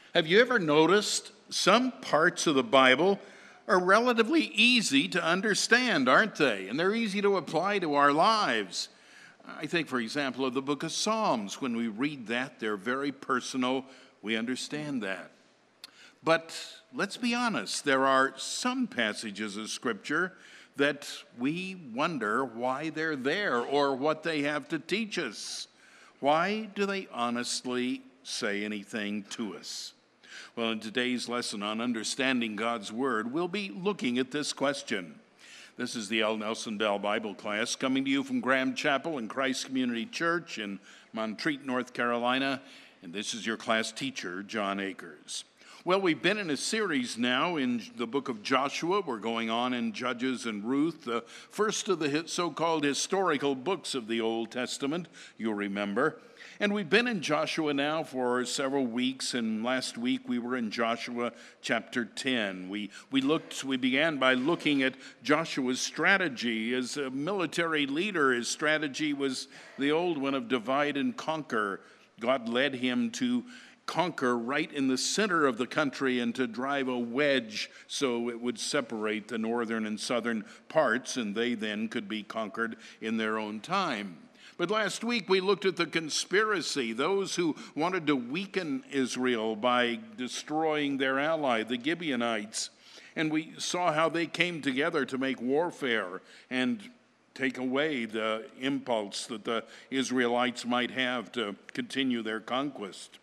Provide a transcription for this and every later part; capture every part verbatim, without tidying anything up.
Have you ever noticed some parts of the Bible are relatively easy to understand, aren't they? And they're easy to apply to our lives. I think, for example, of the book of Psalms. When we read that, they're very personal. We understand that. But let's be honest, there are some passages of Scripture that we wonder why they're there or what they have to teach us. Why do they honestly say anything to us? Well, in today's lesson on understanding God's Word, we'll be looking at this question. This is the L. Nelson Bell Bible class coming to you from Graham Chapel and Christ Community Church in Montreat, North Carolina. And this is your class teacher, John Akers. Well, we've been in a series now in the book of Joshua. We're going on in Judges and Ruth, the first of the so-called historical books of the Old Testament, you'll remember. And we've been in Joshua now for several weeks, and last week we were in Joshua chapter ten. We we looked, we began by looking at Joshua's strategy. As a military leader, his strategy was the old one of divide and conquer. God led him to conquer right in the center of the country and to drive a wedge so it would separate the northern and southern parts, and they then could be conquered in their own time. But last week we looked at the conspiracy, those who wanted to weaken Israel by destroying their ally, the Gibeonites. And we saw how they came together to make warfare and take away the impulse that the Israelites might have to continue their conquest.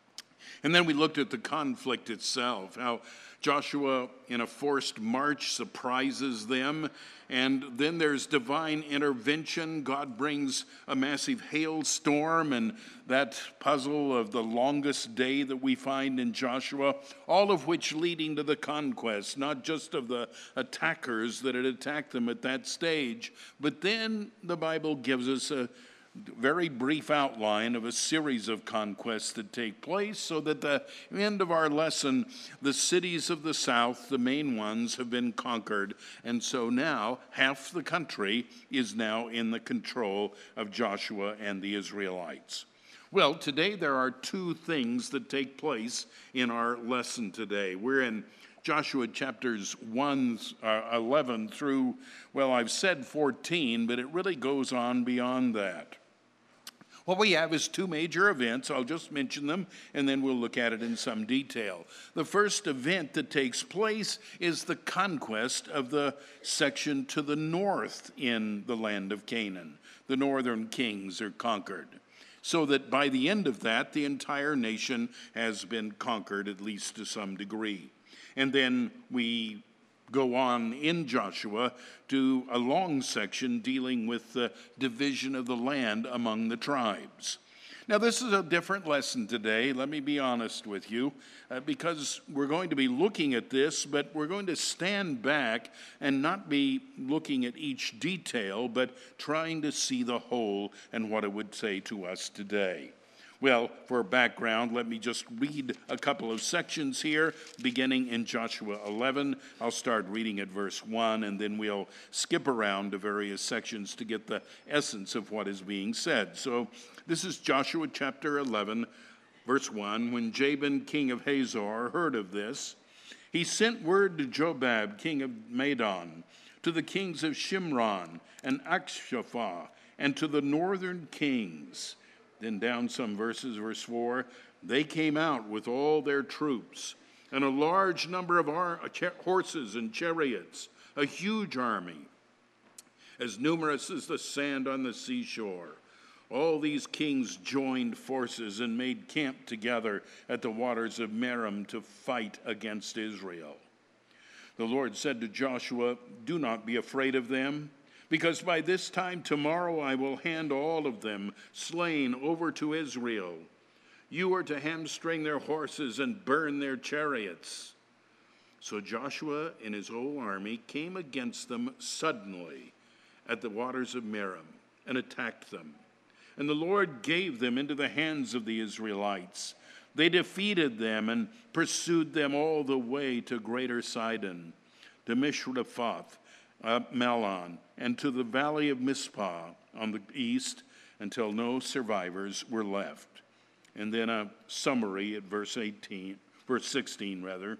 And then we looked at the conflict itself, how Joshua, in a forced march, surprises them. And then there's divine intervention. God brings a massive hailstorm and that puzzle of the longest day that we find in Joshua, all of which leading to the conquest, not just of the attackers that had attacked them at that stage. But then the Bible gives us a very brief outline of a series of conquests that take place, so that at the end of our lesson, the cities of the south, the main ones, have been conquered. And so now half the country is now in the control of Joshua and the Israelites. Well, today there are two things that take place in our lesson today. We're in Joshua chapters one, uh, eleven through, well, I've said fourteen, but it really goes on beyond that. What we have is two major events. I'll just mention them, and then we'll look at it in some detail. The first event that takes place is the conquest of the section to the north in the land of Canaan. The northern kings are conquered, so that by the end of that, the entire nation has been conquered, at least to some degree. And then we go on in Joshua to a long section dealing with the division of the land among the tribes. Now, this is a different lesson today, let me be honest with you, uh, because we're going to be looking at this, but we're going to stand back and not be looking at each detail, but trying to see the whole and what it would say to us today. Well, for background, let me just read a couple of sections here, beginning in Joshua eleven. I'll start reading at verse one, and then we'll skip around to various sections to get the essence of what is being said. So this is Joshua chapter eleven, verse one. When Jabin, king of Hazor, heard of this, he sent word to Jobab, king of Madon, to the kings of Shimron and Akshapha, and to the northern kings. Then down some verses, verse four, they came out with all their troops and a large number of ar- horses and chariots, a huge army, as numerous as the sand on the seashore. All these kings joined forces and made camp together at the waters of Merom to fight against Israel. The Lord said to Joshua, "Do not be afraid of them, because by this time tomorrow I will hand all of them slain over to Israel. You are to hamstring their horses and burn their chariots." So Joshua and his whole army came against them suddenly at the waters of Merom and attacked them. And the Lord gave them into the hands of the Israelites. They defeated them and pursued them all the way to Greater Sidon, to Mishrephoth, Uh, Malon, and to the valley of Mizpah on the east, until no survivors were left. And then a summary at verse eighteen. Verse sixteen, rather.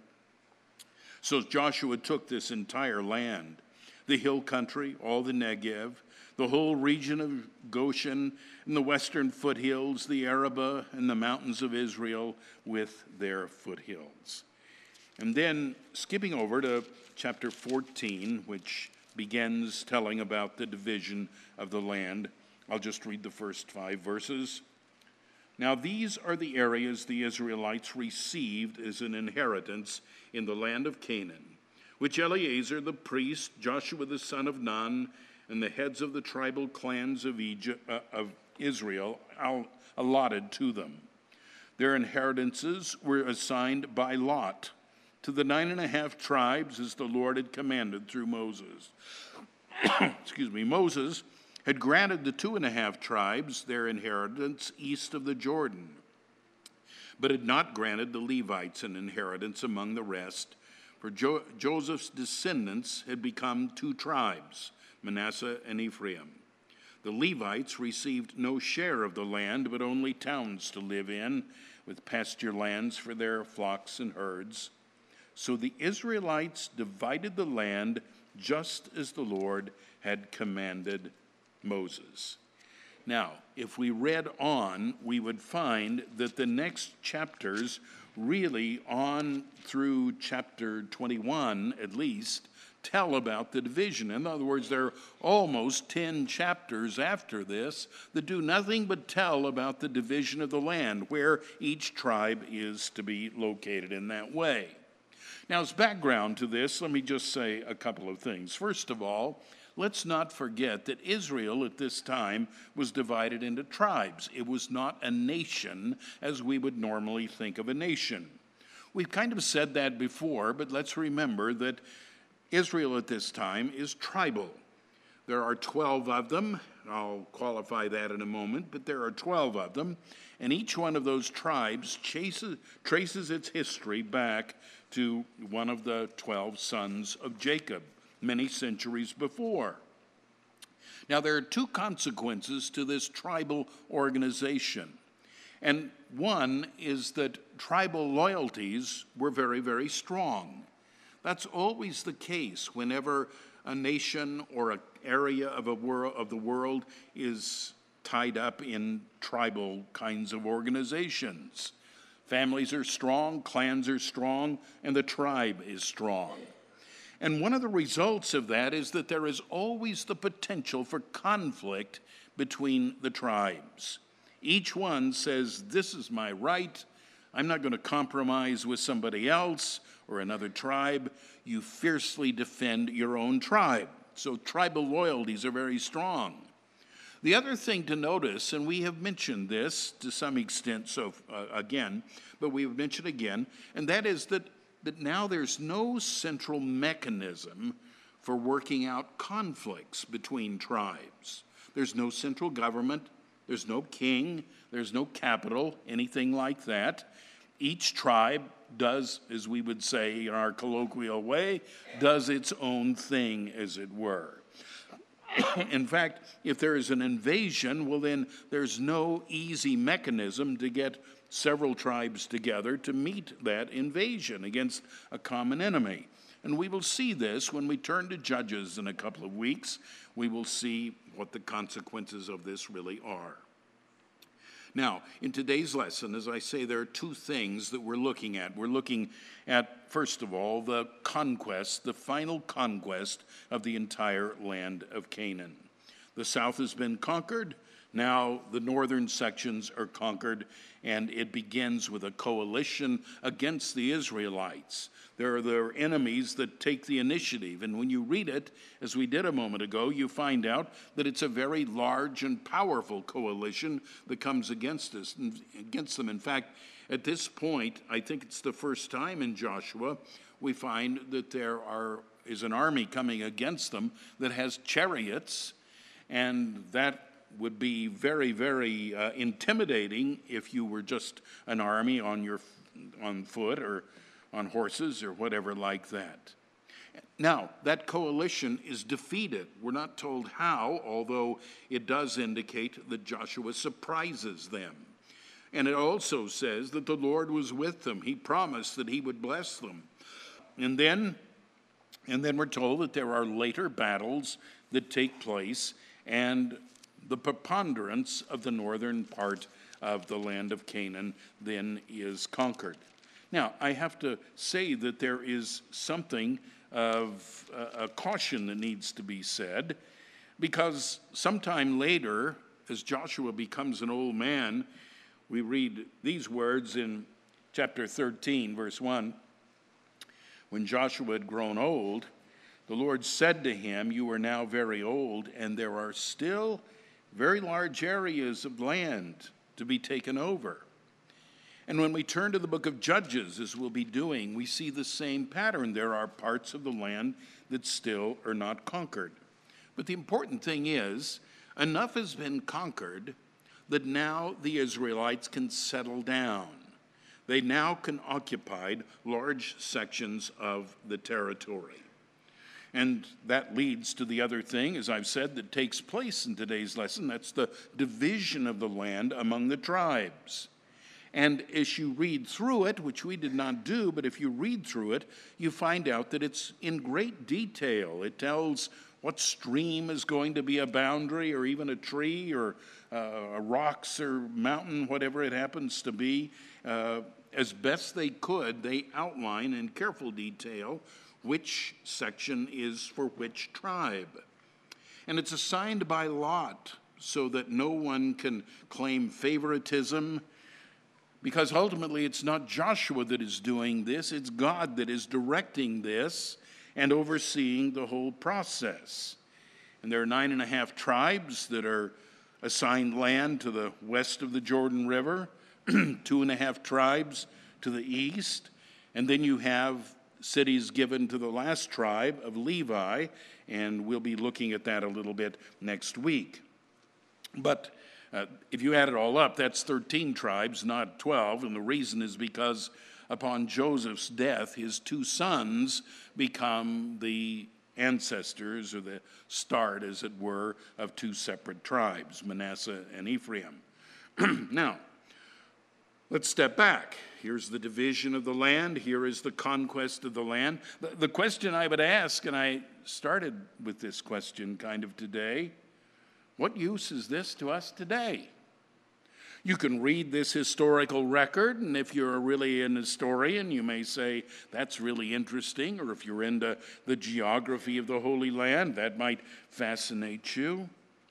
So Joshua took this entire land, the hill country, all the Negev, the whole region of Goshen, and the western foothills, the Arabah, and the mountains of Israel with their foothills. And then skipping over to chapter fourteen, which begins telling about the division of the land. I'll just read the first five verses. Now these are the areas the Israelites received as an inheritance in the land of Canaan, which Eleazar the priest, Joshua the son of Nun, and the heads of the tribal clans of Egypt, uh, of Israel allotted to them. Their inheritances were assigned by lot to the nine and a half tribes as the Lord had commanded through Moses. Excuse me, Moses had granted the two and a half tribes their inheritance east of the Jordan, but had not granted the Levites an inheritance among the rest, for jo- Joseph's descendants had become two tribes, Manasseh and Ephraim. The Levites received no share of the land, but only towns to live in, with pasture lands for their flocks and herds. So the Israelites divided the land just as the Lord had commanded Moses. Now, if we read on, we would find that the next chapters, really on through chapter twenty-one at least, tell about the division. In other words, there are almost ten chapters after this that do nothing but tell about the division of the land, where each tribe is to be located in that way. Now, as background to this, let me just say a couple of things. First of all, let's not forget that Israel at this time was divided into tribes. It was not a nation as we would normally think of a nation. We've kind of said that before, but let's remember that Israel at this time is tribal. There are twelve of them. I'll qualify that in a moment, but there are twelve of them, and each one of those tribes chases, traces its history back to one of the twelve sons of Jacob, many centuries before. Now, there are two consequences to this tribal organization. And one is that tribal loyalties were very, very strong. That's always the case whenever a nation or an area of, a world, of the world is tied up in tribal kinds of organizations. Families are strong, clans are strong, and the tribe is strong. And one of the results of that is that there is always the potential for conflict between the tribes. Each one says, this is my right. I'm not going to compromise with somebody else or another tribe. You fiercely defend your own tribe. So tribal loyalties are very strong. The other thing to notice, and we have mentioned this to some extent so uh, again, but we have mentioned again, and that is that, that now there's no central mechanism for working out conflicts between tribes. There's no central government, there's no king, there's no capital, anything like that. Each tribe does, as we would say in our colloquial way, does its own thing, as it were. In fact, if there is an invasion, well then there's no easy mechanism to get several tribes together to meet that invasion against a common enemy. And we will see this when we turn to Judges in a couple of weeks. We will see what the consequences of this really are. Now, in today's lesson, as I say, there are two things that we're looking at. We're looking at, first of all, the conquest, the final conquest of the entire land of Canaan. The south has been conquered. Now the northern sections are conquered, and it begins with a coalition against the Israelites. There are their enemies that take the initiative, and when you read it, as we did a moment ago, you find out that it's a very large and powerful coalition that comes against us, against them. In fact, at this point, I think it's the first time in Joshua, we find that there are is an army coming against them that has chariots, and that would be very, very uh, intimidating if you were just an army on your on foot or on horses or whatever like that. Now, that coalition is defeated. We're not told how, although it does indicate that Joshua surprises them. And it also says that the Lord was with them. He promised that he would bless them. And then, and then we're told that there are later battles that take place, and the preponderance of the northern part of the land of Canaan then is conquered. Now, I have to say that there is something of a, a caution that needs to be said, because sometime later, as Joshua becomes an old man, we read these words in chapter thirteen, verse one. When Joshua had grown old, the Lord said to him, "You are now very old, and there are still very large areas of land to be taken over." And when we turn to the book of Judges, as we'll be doing, we see the same pattern. There are parts of the land that still are not conquered. But the important thing is, enough has been conquered that now the Israelites can settle down. They now can occupy large sections of the territory. And that leads to the other thing, as I've said, that takes place in today's lesson. That's the division of the land among the tribes. And as you read through it, which we did not do, but if you read through it, you find out that it's in great detail. It tells what stream is going to be a boundary, or even a tree, or uh, rocks or mountain, whatever it happens to be. Uh, as best they could, they outline in careful detail which section is for which tribe. And it's assigned by lot so that no one can claim favoritism, because ultimately it's not Joshua that is doing this, it's God that is directing this and overseeing the whole process. And there are nine and a half tribes that are assigned land to the west of the Jordan River, two and a half tribes to the east, and then you have cities given to the last tribe of Levi, and we'll be looking at that a little bit next week. But uh, if you add it all up, that's thirteen tribes, not twelve, and the reason is because upon Joseph's death, his two sons become the ancestors, or the start, as it were, of two separate tribes, Manasseh and Ephraim. Now, let's step back. Here's the division of the land. Here is the conquest of the land. The, the question I would ask, and I started with this question kind of today, what use is this to us today? You can read this historical record, and if you're really an historian, you may say, that's really interesting, or if you're into the geography of the Holy Land, that might fascinate you.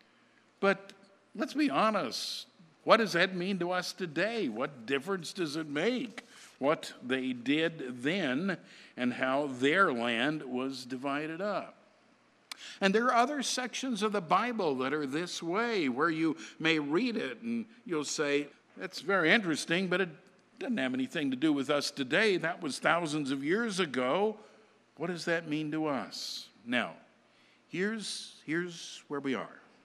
But let's be honest. What does that mean to us today? What difference does it make? What they did then and how their land was divided up. And there are other sections of the Bible that are this way, where you may read it and you'll say, that's very interesting, but it doesn't have anything to do with us today. That was thousands of years ago. What does that mean to us? Now, here's, here's where we are.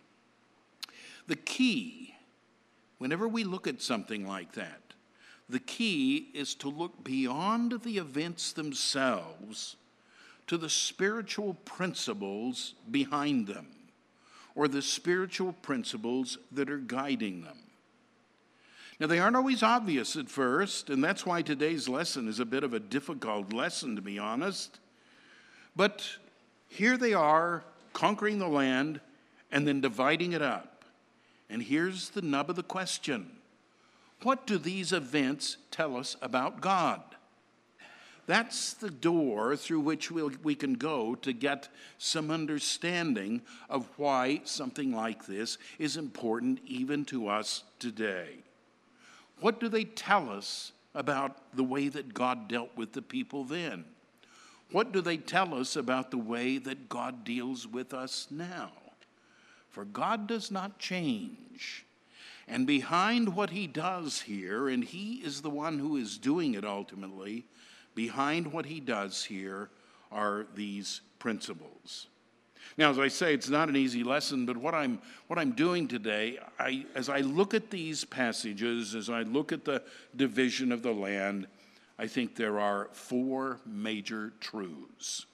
The key, whenever we look at something like that, the key is to look beyond the events themselves to the spiritual principles behind them, or the spiritual principles that are guiding them. Now, they aren't always obvious at first, and that's why today's lesson is a bit of a difficult lesson, to be honest. But here they are, conquering the land and then dividing it up. And here's the nub of the question. What do these events tell us about God? That's the door through which we'll, we can go to get some understanding of why something like this is important even to us today. What do they tell us about the way that God dealt with the people then? What do they tell us about the way that God deals with us now? For God does not change. And behind what he does here, and he is the one who is doing it ultimately, behind what he does here are these principles. Now, as I say, it's not an easy lesson, but what I'm what I'm doing today, I, as I look at these passages, as I look at the division of the land, I think there are four major truths.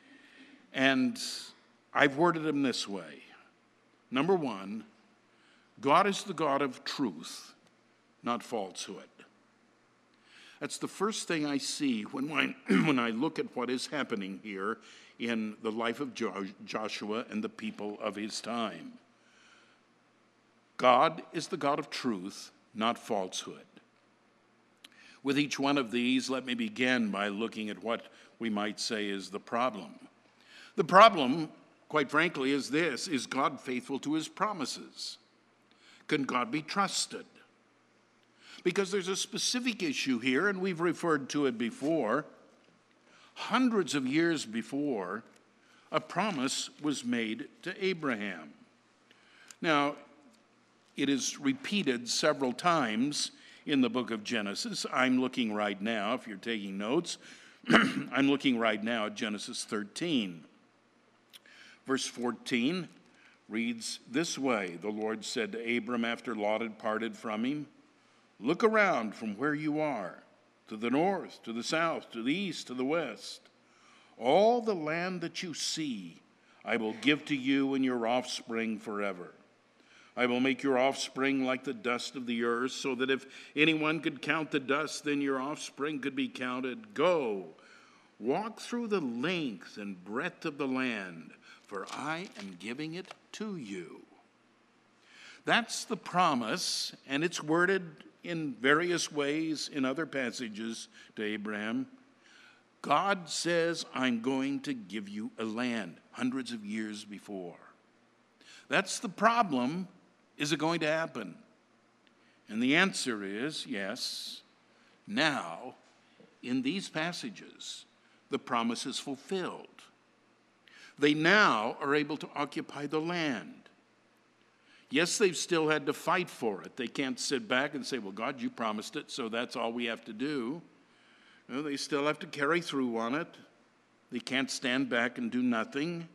And I've worded them this way. Number one, God is the God of truth, not falsehood. That's the first thing I see when I, when I look at what is happening here in the life of jo- Joshua and the people of his time. God is the God of truth, not falsehood. With each one of these, let me begin by looking at what we might say is the problem. The problem, quite frankly, is this: is God faithful to his promises? Can God be trusted? Because there's a specific issue here, and we've referred to it before. Hundreds of years before, a promise was made to Abraham. Now, it is repeated several times in the book of Genesis. I'm looking right now, if you're taking notes, I'm looking right now at Genesis thirteen. Verse fourteen reads this way: the Lord said to Abram after Lot had parted from him, "Look around from where you are, to the north, to the south, to the east, to the west. All the land that you see, I will give to you and your offspring forever. I will make your offspring like the dust of the earth, so that if anyone could count the dust, then your offspring could be counted. Go, walk through the length and breadth of the land, for I am giving it to you." That's the promise, and it's worded in various ways in other passages to Abraham. God says, I'm going to give you a land, hundreds of years before. That's the problem. Is it going to happen? And the answer is yes. Now, in these passages, the promise is fulfilled. They now are able to occupy the land. Yes, they've still had to fight for it. They can't sit back and say, well, God, you promised it, so that's all we have to do. No, they still have to carry through on it. They can't stand back and do nothing.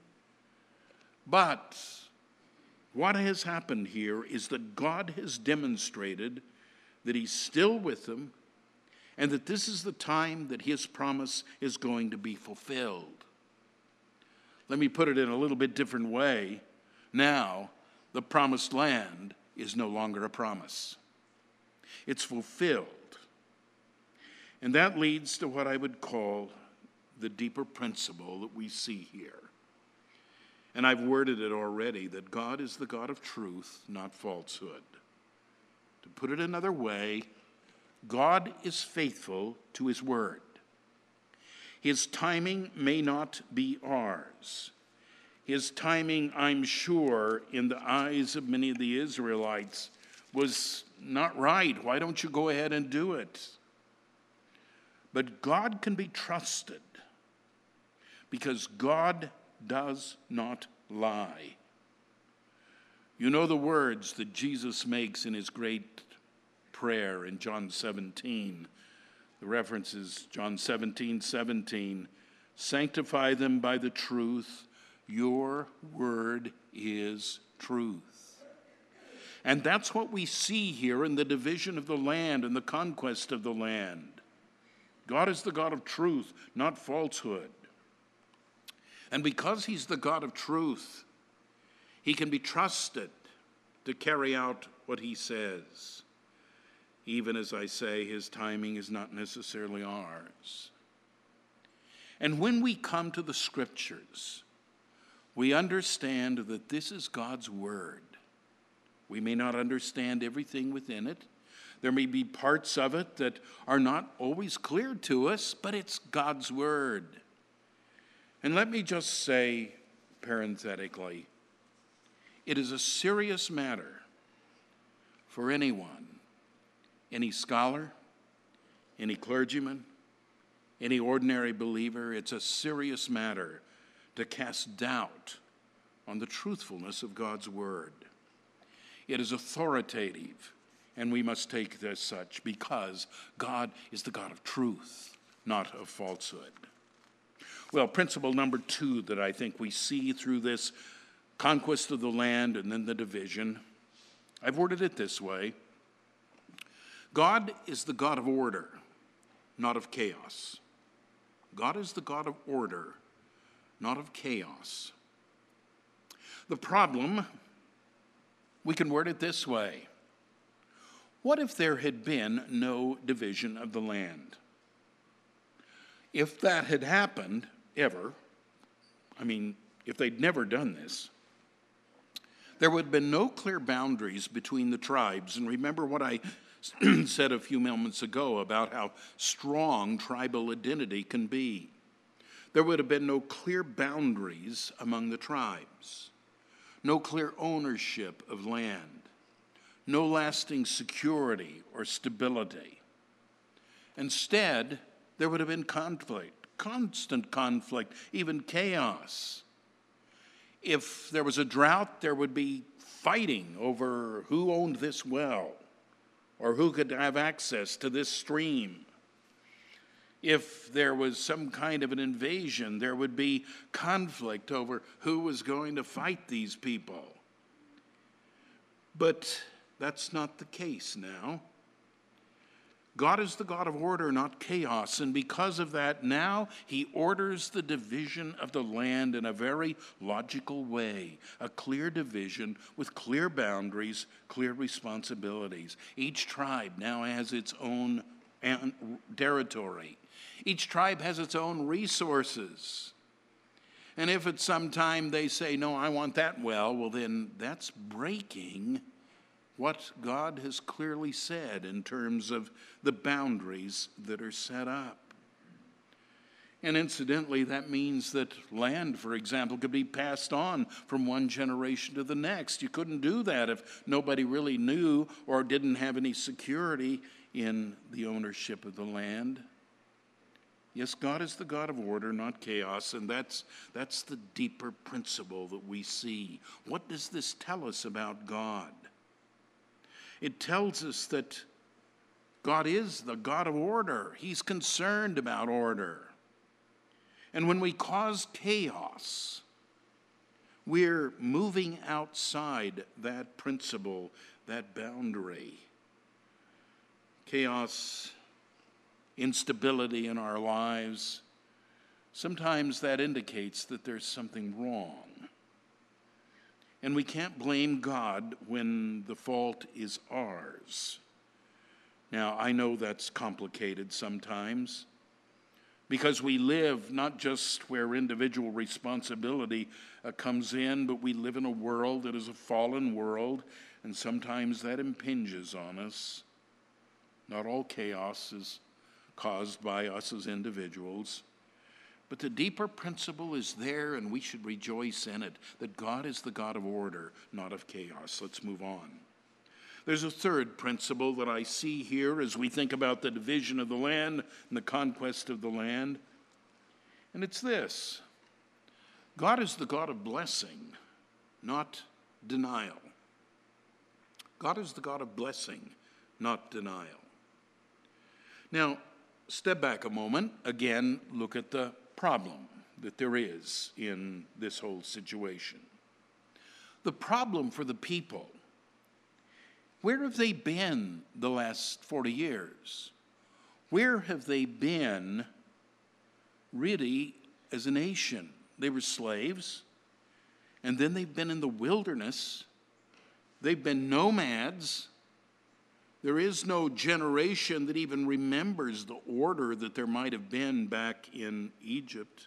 But what has happened here is that God has demonstrated that he's still with them and that this is the time that his promise is going to be fulfilled. Let me put it in a little bit different way. Now, the promised land is no longer a promise. It's fulfilled. And that leads to what I would call the deeper principle that we see here. And I've worded it already, that God is the God of truth, not falsehood. To put it another way, God is faithful to his word. His timing may not be ours. His timing, I'm sure, in the eyes of many of the Israelites was not right. Why don't you go ahead and do it? But God can be trusted because God does not lie. You know the words that Jesus makes in his great prayer in John seventeen. The reference is John seventeen, seventeen. Sanctify them by the truth. Your word is truth. And that's what we see here in the division of the land and the conquest of the land. God is the God of truth, not falsehood. And because he's the God of truth, he can be trusted to carry out what he says. Even as I say, his timing is not necessarily ours. And when we come to the scriptures, we understand that this is God's word. We may not understand everything within it. There may be parts of it that are not always clear to us, but it's God's word. And let me just say, parenthetically, it is a serious matter for anyone, any scholar, any clergyman, any ordinary believer. It's a serious matter to cast doubt on the truthfulness of God's word. It is authoritative, and we must take it as such because God is the God of truth, not of falsehood. Well, principle number two that I think we see through this conquest of the land and then the division, I've worded it this way. God is the God of order, not of chaos. God is the God of order, not of chaos. The problem, we can word it this way. What if there had been no division of the land? If that had happened, ever, I mean, if they'd never done this, there would have been no clear boundaries between the tribes. And remember what I said a few moments ago about how strong tribal identity can be. There would have been no clear boundaries among the tribes, no clear ownership of land, no lasting security or stability. Instead, there would have been conflict, constant conflict, even chaos. If there was a drought, there would be fighting over who owned this well or who could have access to this stream. If there was some kind of an invasion, there would be conflict over who was going to fight these people. But that's not the case now. God is the God of order, not chaos, and because of that, now he orders the division of the land in a very logical way, a clear division with clear boundaries, clear responsibilities. Each tribe now has its own territory. Each tribe has its own resources. And if at some time they say, no, I want that well, well then that's breaking what God has clearly said in terms of the boundaries that are set up. And incidentally, that means that land, for example, could be passed on from one generation to the next. You couldn't do that if nobody really knew or didn't have any security in the ownership of the land. Yes, God is the God of order, not chaos, and that's, that's the deeper principle that we see. What does this tell us about God? It tells us that God is the God of order. He's concerned about order. And when we cause chaos, we're moving outside that principle, that boundary. Chaos, instability in our lives, sometimes that indicates that there's something wrong. And we can't blame God when the fault is ours. Now, I know that's complicated sometimes because we live not just where individual responsibility uh, comes in, but we live in a world that is a fallen world, and sometimes that impinges on us. Not all chaos is caused by us as individuals. But the deeper principle is there, and we should rejoice in it, that God is the God of order, not of chaos. Let's move on. There's a third principle that I see here as we think about the division of the land and the conquest of the land, and it's this. God is the God of blessing, not denial. God is the God of blessing, not denial. Now, step back a moment. Again, look at the problem that there is in this whole situation. The problem for the people, where have they been the last forty years? Where have they been really as a nation? They were slaves, and then they've been in the wilderness. They've been nomads. There is no generation that even remembers the order that there might have been back in Egypt.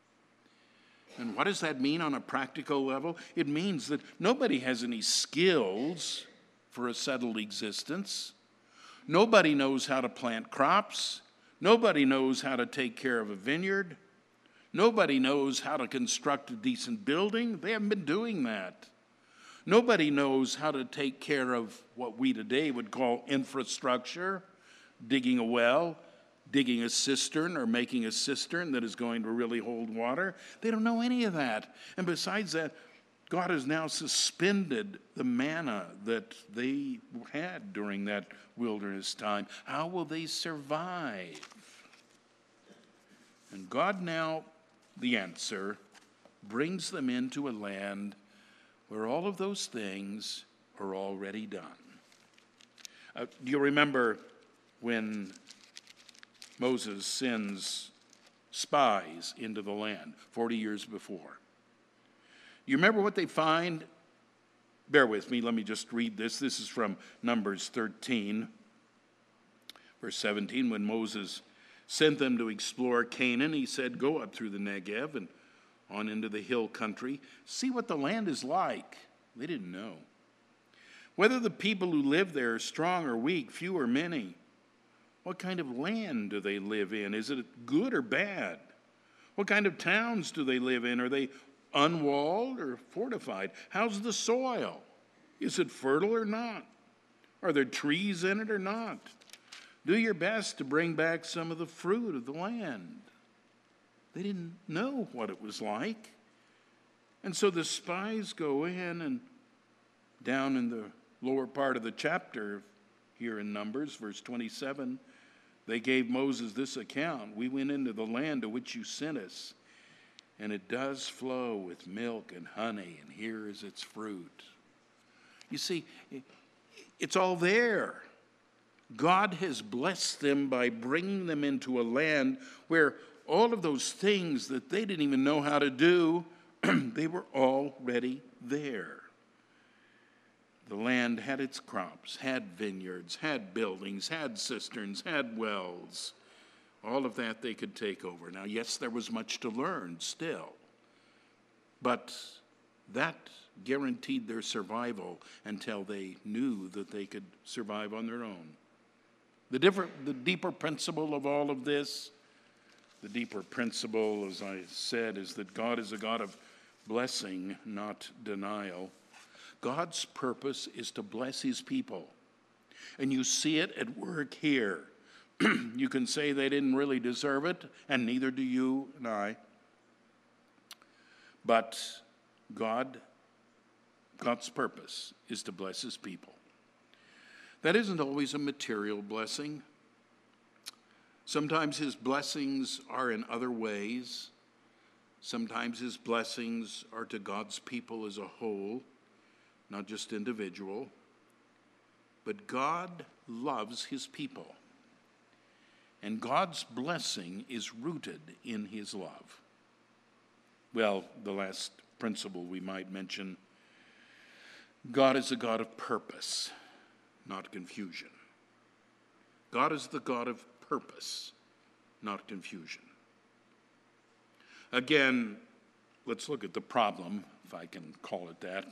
And what does that mean on a practical level? It means that nobody has any skills for a settled existence. Nobody knows how to plant crops. Nobody knows how to take care of a vineyard. Nobody knows how to construct a decent building. They haven't been doing that. Nobody knows how to take care of what we today would call infrastructure, digging a well, digging a cistern, or making a cistern that is going to really hold water. They don't know any of that. And besides that, God has now suspended the manna that they had during that wilderness time. How will they survive? And God now, the answer, brings them into a land where all of those things are already done. Uh, do you remember when Moses sends spies into the land forty years before? You remember what they find? Bear with me, let me just read this. This is from Numbers thirteen, verse seventeen. When Moses sent them to explore Canaan, he said, "Go up through the Negev and on into the hill country. See what the land is like." They didn't know. "Whether the people who live there are strong or weak, few or many. What kind of land do they live in? Is it good or bad? What kind of towns do they live in? Are they unwalled or fortified? How's the soil? Is it fertile or not? Are there trees in it or not? Do your best to bring back some of the fruit of the land." They didn't know what it was like. And so the spies go in, and down in the lower part of the chapter here in Numbers, verse twenty-seven, they gave Moses this account: "We went into the land to which you sent us, and it does flow with milk and honey, and here is its fruit." You see, it's all there. God has blessed them by bringing them into a land where all of those things that they didn't even know how to do, they were already there. The land had its crops, had vineyards, had buildings, had cisterns, had wells. All of that they could take over. Now, yes, there was much to learn still, but that guaranteed their survival until they knew that they could survive on their own. The different, the deeper principle of all of this, the deeper principle, as I said, is that God is a God of blessing, not denial. God's purpose is to bless his people. And you see it at work here. You can say they didn't really deserve it, and neither do you and I. But God, God's purpose is to bless his people. That isn't always a material blessing. Sometimes his blessings are in other ways. Sometimes his blessings are to God's people as a whole, not just individual. But God loves his people. And God's blessing is rooted in his love. Well, the last principle we might mention, God is a God of purpose, not confusion. God is the God of purpose, not confusion. Again, let's look at the problem, if I can call it that.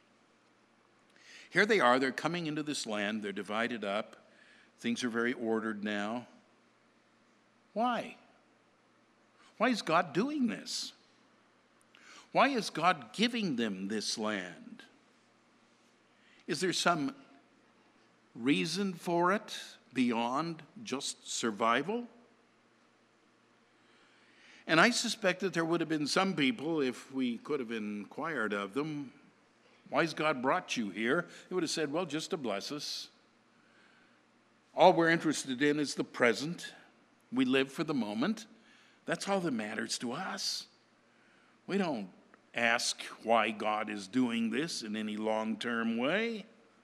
Here they are, they're coming into this land, they're divided up, things are very ordered now. Why? Why is God doing this? Why is God giving them this land? Is there some reason for it beyond just survival? And I suspect that there would have been some people, if we could have inquired of them, why has God brought you here? They would have said, well, just to bless us. All we're interested in is the present. We live for the moment. That's all that matters to us. We don't ask why God is doing this in any long-term way.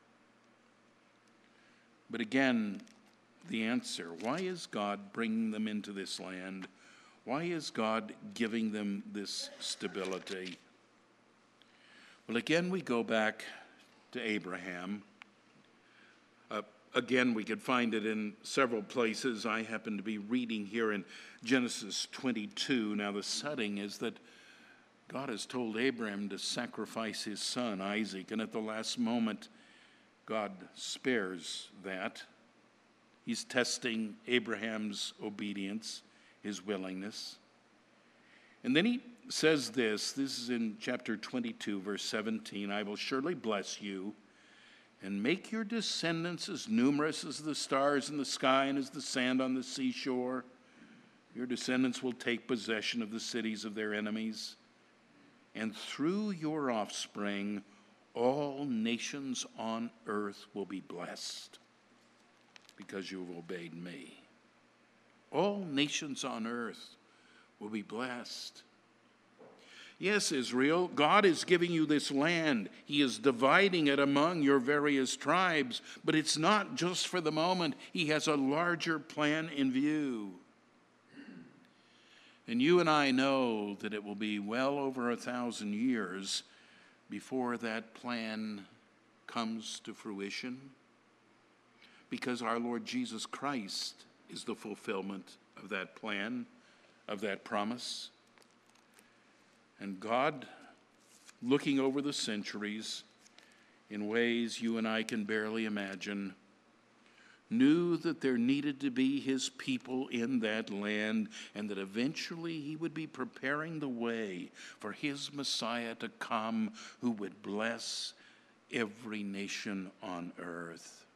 But again, the answer, why is God bringing them into this land? Why is God giving them this stability? Well, again, we go back to Abraham. Uh, again, we could find it in several places. I happen to be reading here in Genesis twenty-two. Now, the setting is that God has told Abraham to sacrifice his son, Isaac, and at the last moment, God spares that. He's testing Abraham's obedience, his willingness. And then he says this, this is in chapter twenty-two, verse seventeen, "I will surely bless you and make your descendants as numerous as the stars in the sky and as the sand on the seashore. Your descendants will take possession of the cities of their enemies. And through your offspring, all nations on earth will be blessed because you have obeyed me." All nations on earth will be blessed. Yes, Israel, God is giving you this land. He is dividing it among your various tribes, but it's not just for the moment. He has a larger plan in view. And you and I know that it will be well over a thousand years before that plan comes to fruition? Because our Lord Jesus Christ is the fulfillment of that plan, of that promise. And God, looking over the centuries in ways you and I can barely imagine, knew that there needed to be his people in that land, and that eventually he would be preparing the way for his Messiah to come, who would bless every nation on earth.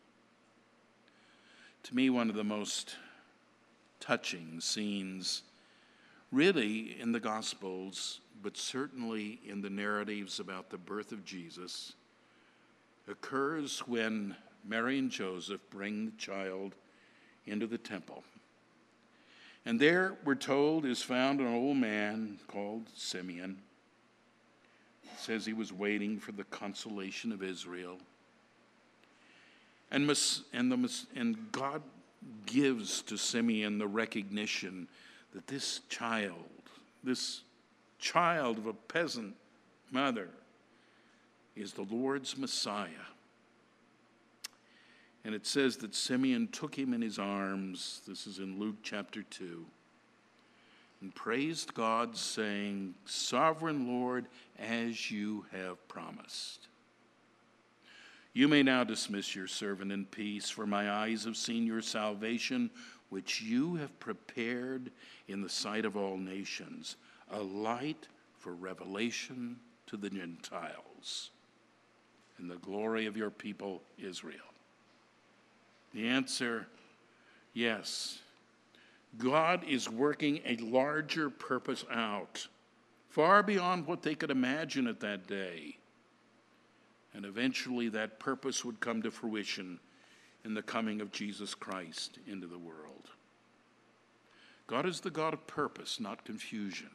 To me, one of the most touching scenes, really in the Gospels, but certainly in the narratives about the birth of Jesus, occurs when Mary and Joseph bring the child into the temple. And there, we're told, is found an old man called Simeon. It says he was waiting for the consolation of Israel. And, and, the, and God gives to Simeon the recognition that this child, this child of a peasant mother, is the Lord's Messiah. And it says that Simeon took him in his arms, this is in Luke chapter two, and praised God, saying, "Sovereign Lord, as you have promised. You may now dismiss your servant in peace, for my eyes have seen your salvation, which you have prepared in the sight of all nations, a light for revelation to the Gentiles, and the glory of your people Israel." The answer, yes. God is working a larger purpose out, far beyond what they could imagine at that day. And eventually that purpose would come to fruition in the coming of Jesus Christ into the world. God is the God of purpose, not confusion.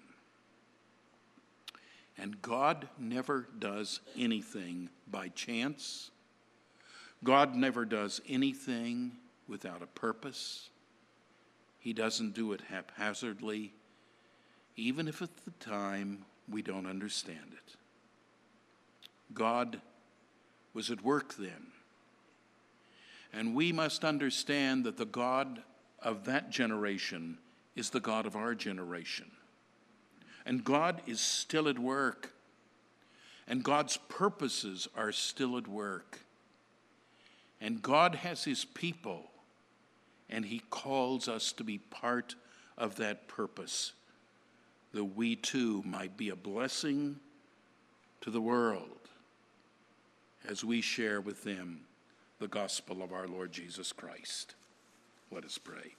And God never does anything by chance. God never does anything without a purpose. He doesn't do it haphazardly, even if at the time we don't understand it. God was at work then. And we must understand that the God of that generation is the God of our generation. And God is still at work. And God's purposes are still at work. And God has his people, and he calls us to be part of that purpose, that we too might be a blessing to the world as we share with them the gospel of our Lord Jesus Christ. Let us pray.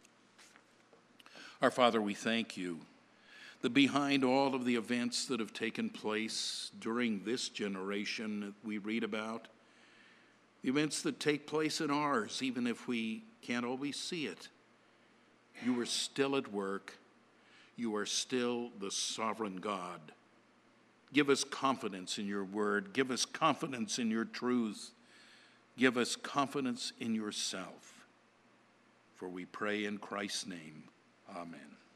Our Father, we thank you that behind all of the events that have taken place during this generation that we read about, the events that take place in ours, even if we can't always see it, you are still at work. You are still the sovereign God. Give us confidence in your word. Give us confidence in your truth. Give us confidence in yourself. For we pray in Christ's name. Amen.